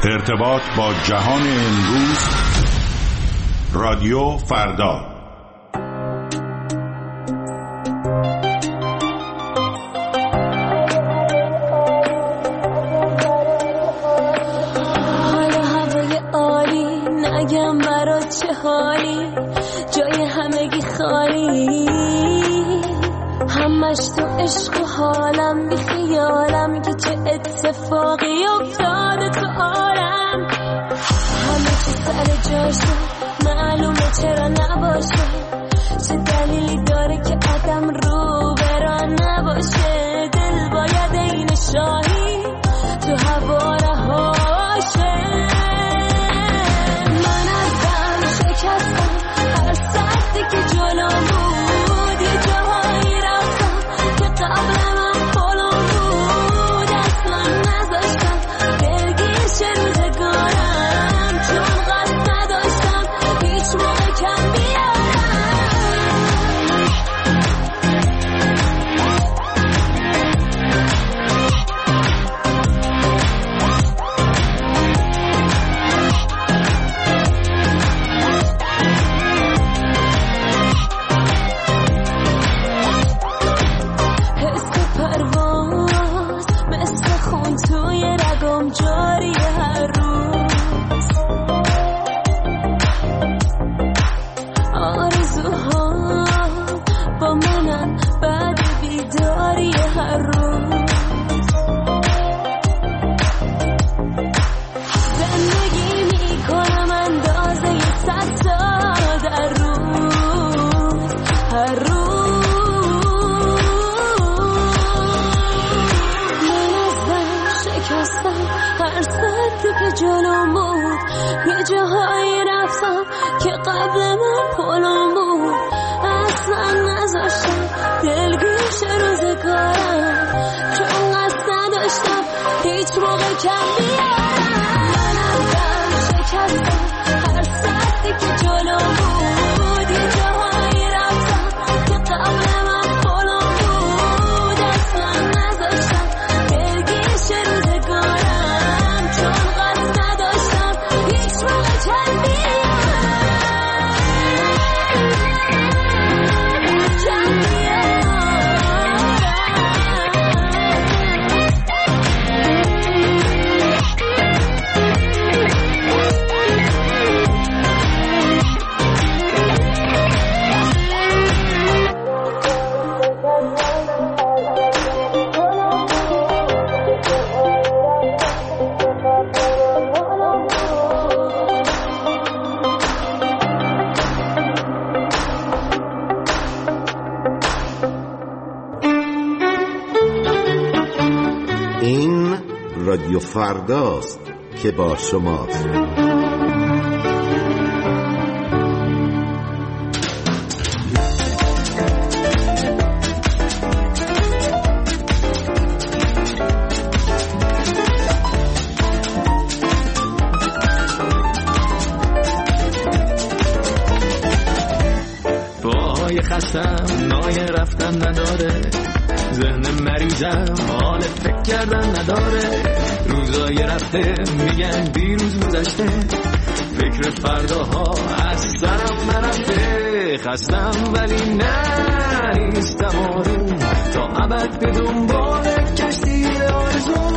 ارتباط با جهان امروز، رادیو فردا. حالا هوای عالی، نگم برات چه حالی، جای همگی خالی، همش تو عشق و حالم، بی خیالم که چه اتفاقی افتاده تو عالم. همه چی سر جاشه، معلومه چرا نباشه، چه دلیلی داره که آدم رو بران نباشه. دل باید این شاهی تو هوا رهاشه. من ازم شکستم هر سختی که جلو بود، یه جاهایی رفتم که قبل من پلم بود. اصلا نذاشتم دلگیر شه روزگارم، چون قصد نداشتم هیچ موقع کم بیارم. حس پرواز مثل خون توی رگم جاری هر روز. آرزوها با منن بعد بیداری هر روز. زندگی میکنم اندازه 100 تا در روز، هر روز. من ازم شکستم هر سختی که جلوم بود، یه جاهایی رفتم که قبل من پلم بود. اصلا نذاشتم دلگیر شه روزگارم، چون قصد نداشتم هیچ موقع کم بیارم. من ازم شکستم هر سختی که جلوم بود، یه جاهایی رفتم که قبل من پلم بود. اصلا نذاشتم دلگیر شه روزگارم، چون قصد نداشتم هیچ موقع کم بیارم. این رادیو فرداست که با شماست. پاهای خستم نای رفتن نداره، ذهن مریضم حال فکر کردن نداره. روزای رفته میگن دیروز گذشته، فکر فرداها از سرم نرفته. خستم ولی نه نیستم آروم، تا ابد به دنبال کشتی آرزو.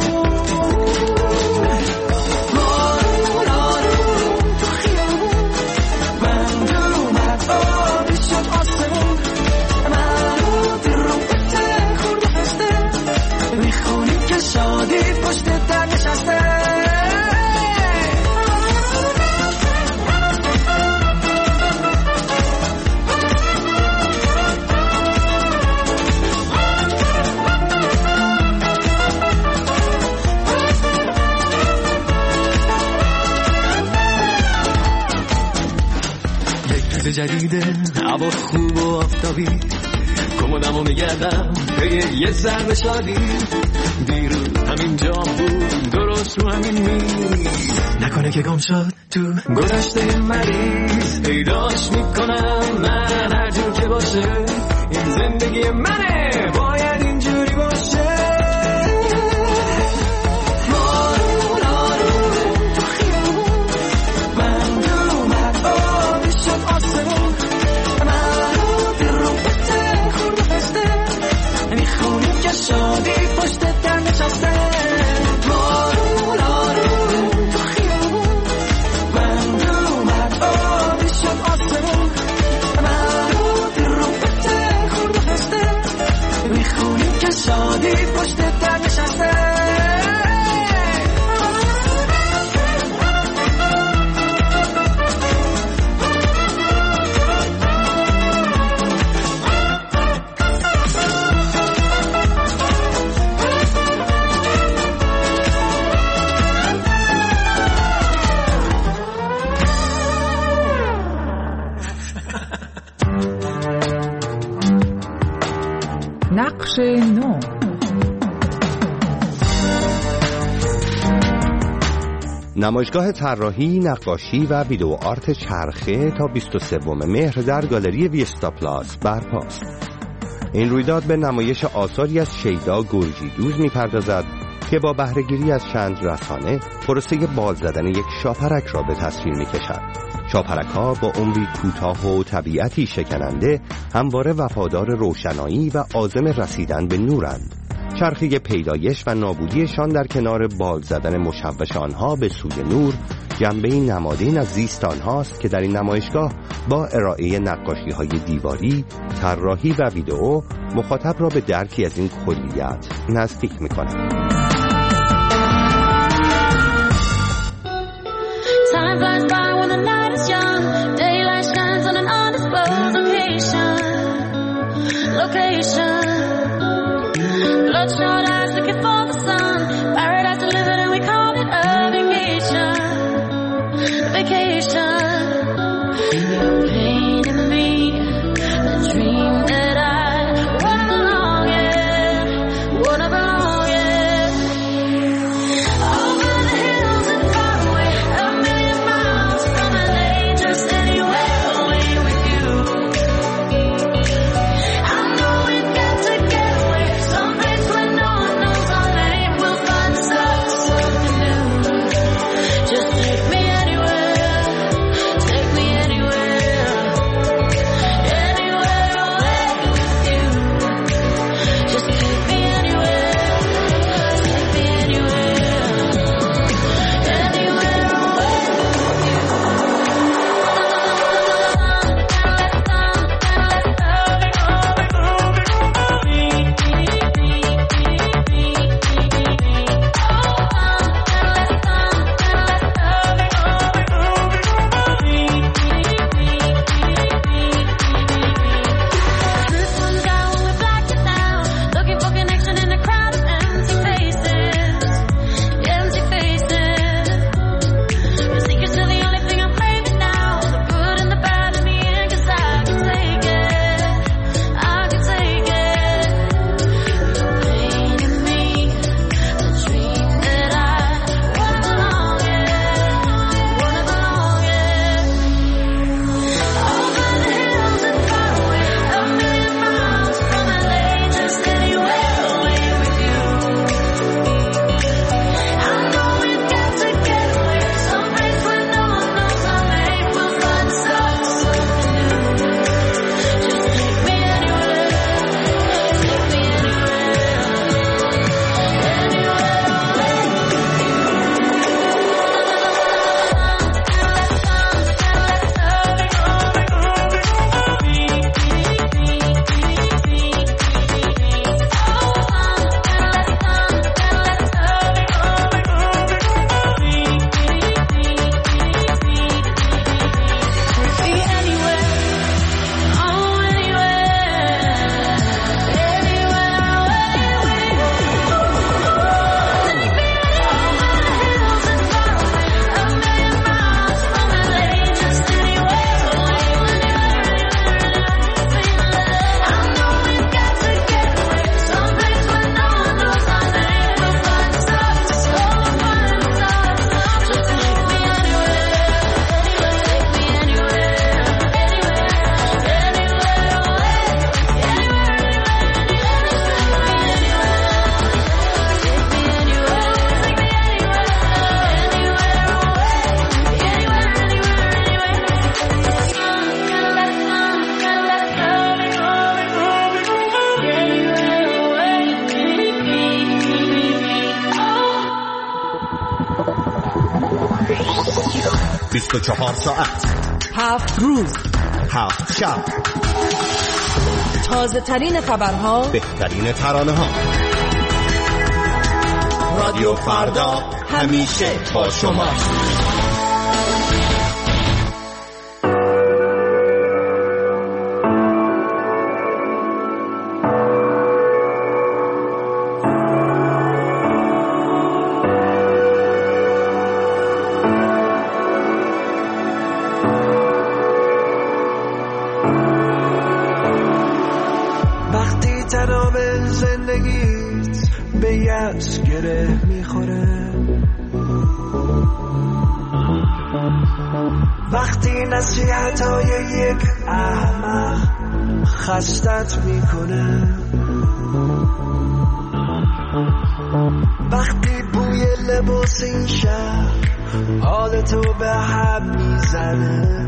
جدیده هوا خوب و آفتابی، کمدمو میگردم به یه ضرب شادی. دیروز همین جام بود درست رو همین میز، نکنه که گم شد تو گذشته مریض. پیداش میکنم من هر جور که باشه، این زندگی منه باید اینجوری باشه. آروم آروم تو نو. نمایشگاه طراحی، نقاشی و ویدیو آرت چرخه تا 23 مهر در گالری ویستا پلاس برپاست. این رویداد به نمایش آثاری از شیدا گرجی دوز می‌پردازد که با بهره‌گیری از چند رسانه پروسه بال زدن یک شاپرک را به تصویر می‌کشد. شاپرک‌ها با عمری کوتاه و طبیعتی شکننده همواره وفادار روشنایی و عازم رسیدن به نورند. چرخه پیدایش و نابودیشان در کنار بال زدن مشوش آنها به سوی نور جنبه‌ای نمادین از زیست آنهاست که در این نمایشگاه با ارائه نقاشی‌های دیواری، طراحی و ویدئو مخاطب را به درکی از این کلیت نزدیک می‌کند. Bloodshot eyes looking for the sun. Paradise to live in and we call it a vacation. Vacation. You're painting me a dream that I wanna belong in. Wanna belong in. Over the hills and far away, a million miles from LA, just anywhere away with you. I know we've got to get away someplace where no one knows our name. We'll find something new. Just take me anywhere, take me anywhere, anywhere away with you. Just take me anywhere, take me anywhere, anywhere away with you. Truth comes out when we black it down. Looking for connection in a crowd of empty faces. Empty faces. Your secrets are the only thing I'm craving now. The good and the bad and the end, 'cause I can take it. I can take it. You're painting me a dream that I wanna belong in. Wanna belong in. Over the hills and far away, a million miles from LA, just anywhere away with you. I know we've got to get away someplace where no one knows our name. We'll find something new. Just take me anywhere, take me anywhere, anywhere away with you. Be anywhere, oh anywhere, anywhere away with you. Take me over the hills and far away, a million miles from LA, just anywhere away, I know we've got to get away someplace where no one knows our name. We'll find stuff, so find stuff. Just take me anywhere, take me anywhere, anywhere away, anywhere, take me anywhere, take me anywhere, anywhere away, anywhere, anywhere. 24 ساعت 7 روز 7 شب تازه ترین خبرها، بهترین ترانه ها. رادیو فردا همیشه با شما. وقتی تناب وقتی نصیحتای یک احمق خستت میکنه، وقتی بوی لباس این شهر حالتو به هم میزنه،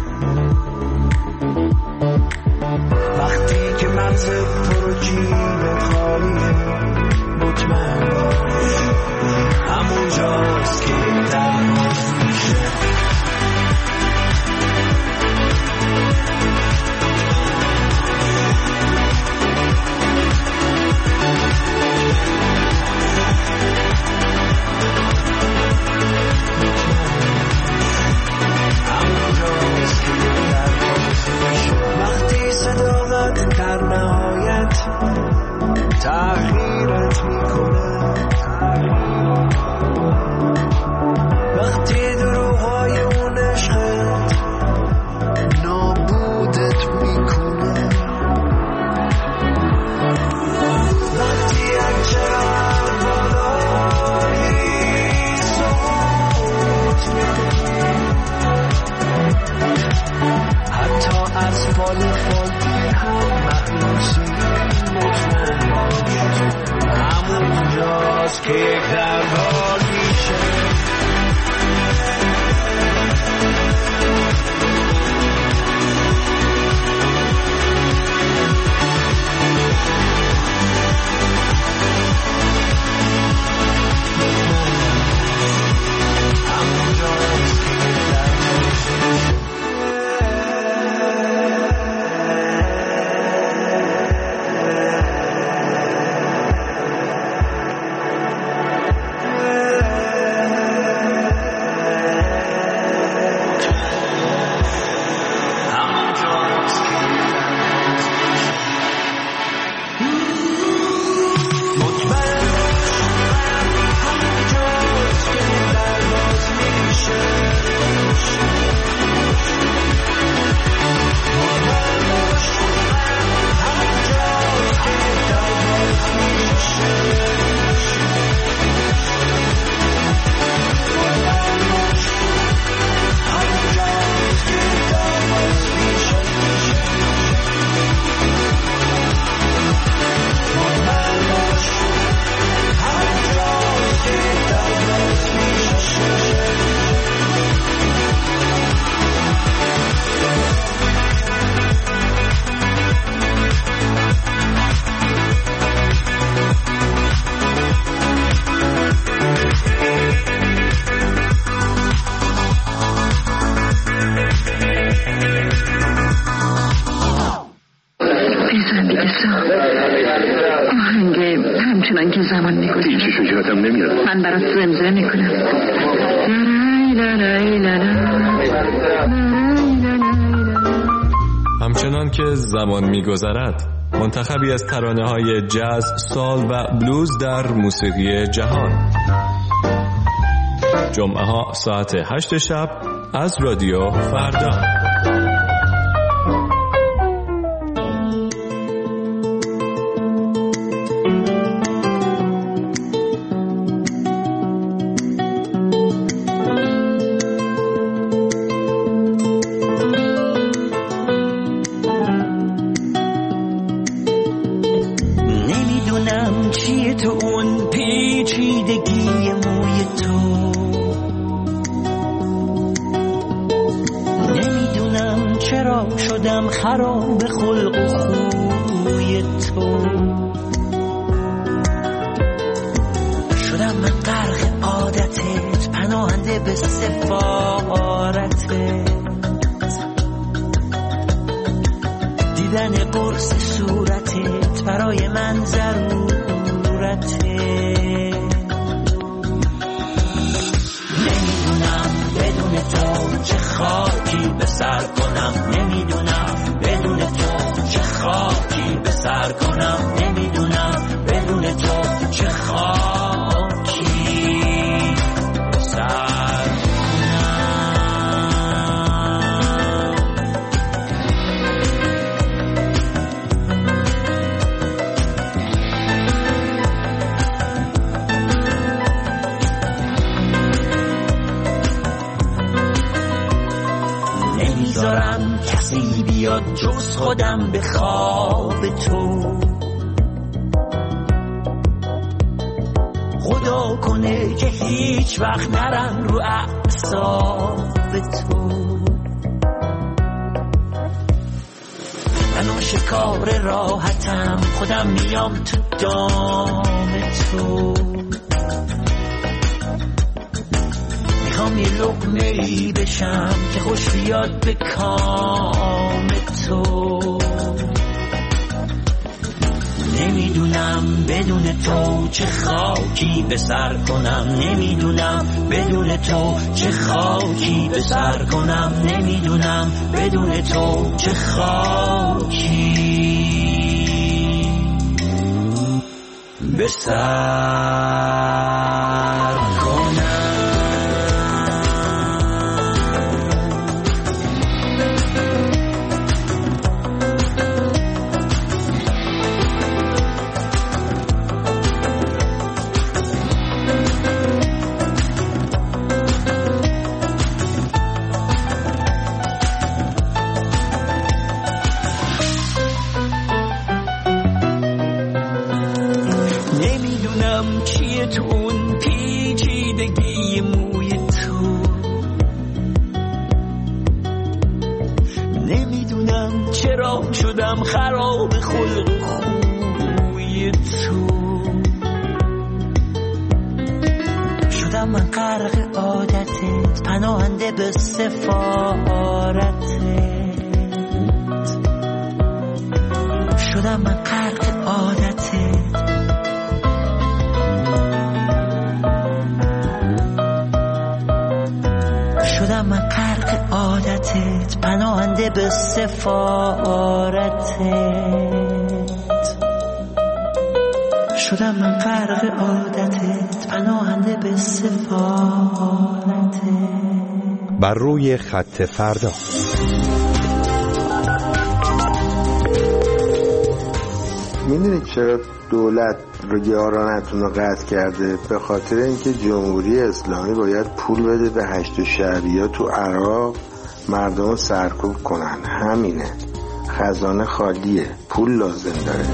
وقتی که مغز پرو جیبت خالیه، مطمئن باش همون جاست که درماز میشه. وقتی صداقت در نهایت تغییرت میکنه، وقتی دروغ‌های اون عشقت نابودت میکنه، وقتی اکچرا بالایی سقوط میکنی، حتی از فالفالی هم معنوسی، مطمئن باش همون جاست که یک دربار میشه. من برات زمزمه میکنم. همچنان که زمان میگذرد، منتخبی از ترانه‌های جاز، سال و بلوز در موسیقی جهان. جمعه ها ساعت 8 شب از رادیو فردا. خراب خلق و خوی تو شدم، من غرق عادتت، پناهنده به سفارتت، دیدن قرص صورتت برای من ضرورته. نمیدونم بدون تو چه خاکی به سر کنم، نمیدونم بدون تو چه خاکی به سر کنم، نمیدونم بدون تو چه خاکی به سر کنم. نمیذارم کسی بیاد جز خودم به خواب تو. خدا کنه که هیچ وقت نرم رو اعصاب تو. من آشکار راحتم، خودم میام تو دام تو. میخوام یه لقمه‌ای بشم که خوش بیاد به کام تو. نمیدونم بدون تو چه خاکی به سر کنم، نمیدونم بدون تو چه خاکی به سر کنم، نمیدونم بدون تو چه خاکی به سر کنم. تو اون پیچیدگی موی تو، نمیدونم چرا شدم خراب خلق خوی تو. شدم من غرق عادتت، پناهنده به سفارتت. شدم من غرق عادتت، شدم من غرق عادتت، پناهنده به سفارتت. شدم من غرق عادتت، پناهنده به سفارتت. بر روی خط فردا. میدونید چرا دولت رو یارانتون رو قطع کرده؟ به خاطر اینکه جمهوری اسلامی باید پول بده به هشت شهریه تو عراق مردم رو سرکوب کنن. همینه، خزانه خالیه، پول لازم داره.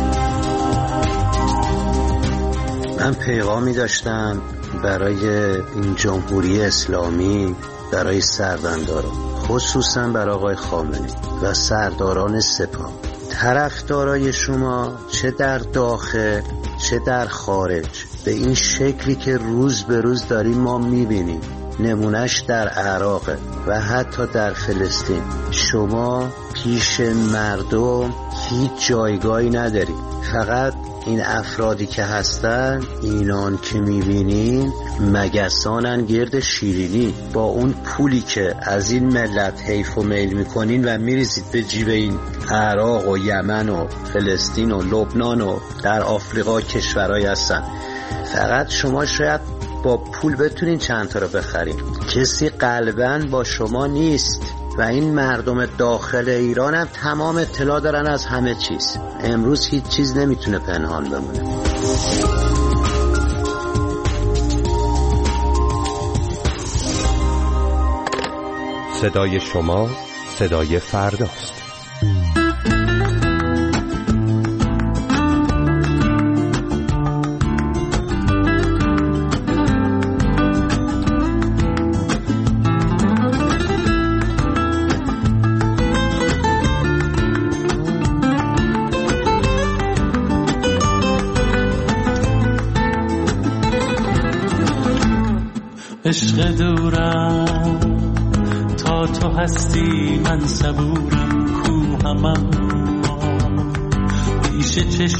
من پیغامی داشتم برای این جمهوری اسلامی، برای سربنداران، خصوصا برای آقای خامنه‌ای و سرداران سپاه. طرفدارای شما چه در داخل چه در خارج به این شکلی که روز به روز داریم ما میبینیم، نمونهش در عراق و حتی در فلسطین، شما پیش مردم هیچ جایگاهی ندارید. فقط این افرادی که هستن، اینان که میبینین مگسانن گرد شیرینی. با اون پولی که از این ملت حیف و میل میکنین و میریزید به جیب این عراق و یمن و فلسطین و لبنان و در آفریقا کشورهایی هستن. فقط شما شاید با پول بتونین چند تا رو بخرین، کسی قلباً با شما نیست. و این مردم داخل ایران هم تمام اطلاع دارن از همه چیز. امروز هیچ چیز نمیتونه پنهان بمونه. صدای شما صدای فرداست. عشق دورم تا تو هستی، من صبورم کوهم اما پیش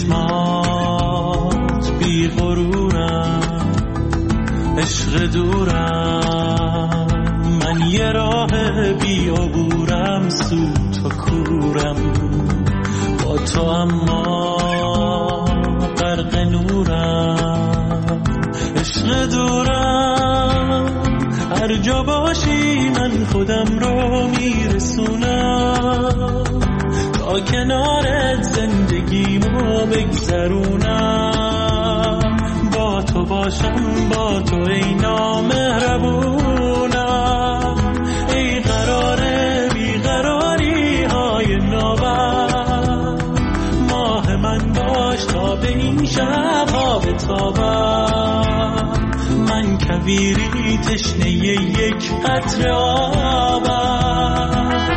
چشمات بی غرورم. عشق دورم من یه راه بی عبورم، سوت و کورم با تو اما غرق نورم. عشق دورم هر جا باشی من خودم رو میرسونم، تا کنارت زندگیمو بگذرونم. با تو باشم، با تو ای نامهربونم، ای قرار بی شبها بتابم. من کویری تشنه یک قطره آبم.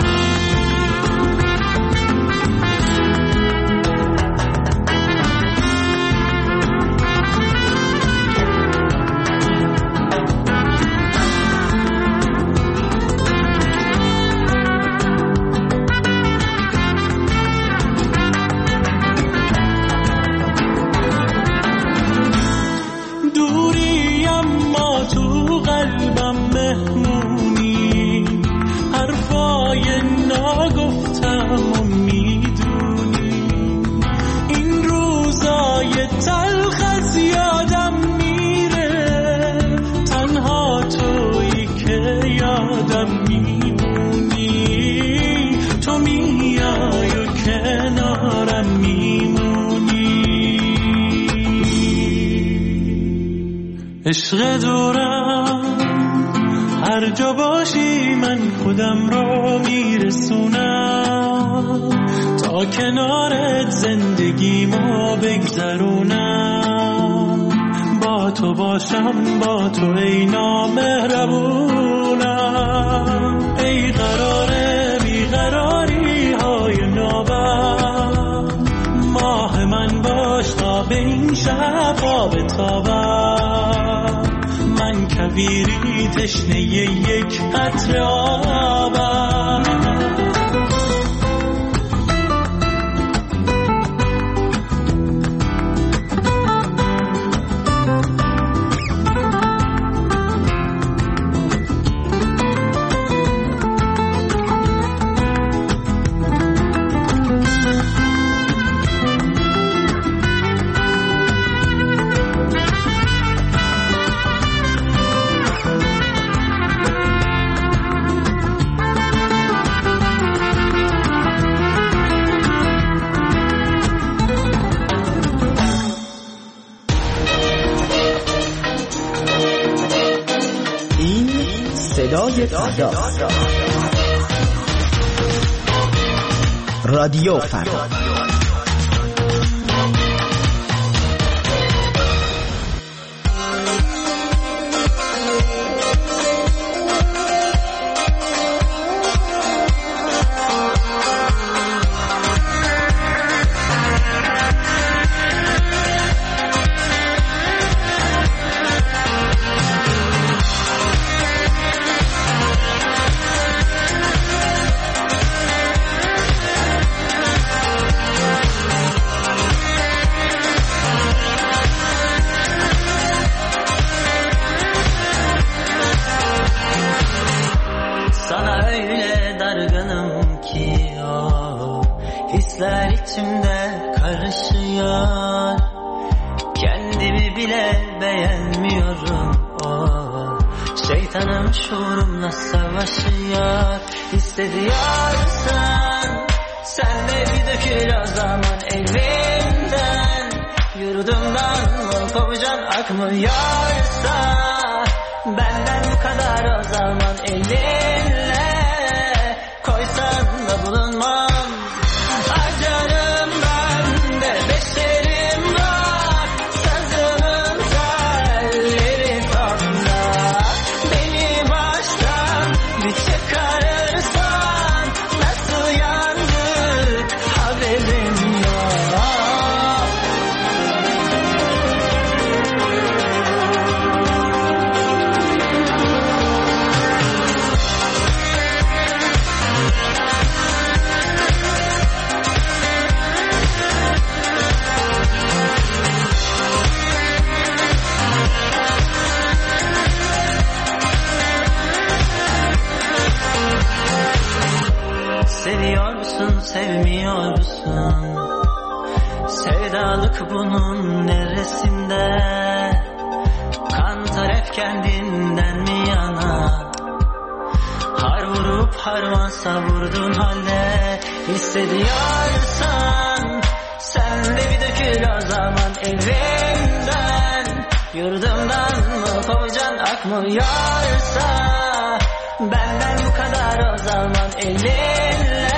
عشق دورم هر جا باشی من خودم رو میرسونم، تا کنارت زندگیمو بگذرونم. با تو باشم با تو ای نامهربونم، ای قرار بیقراری های نوبم. ماه من باش تا به این شبها بتابم. من کویری تشنه یک قطره آبم. رادیو فردا. Seviyor musun, sevmiyor musun? Sevdalık bunun neresinde? Kantar hep kendinden mi yana? Har vurup harman savurdun halde. Hissediyorsan sen de bir dökül o zaman evimden. Yurdumdan mı kovacan akmıyorsa benden bu kadar o zaman elinle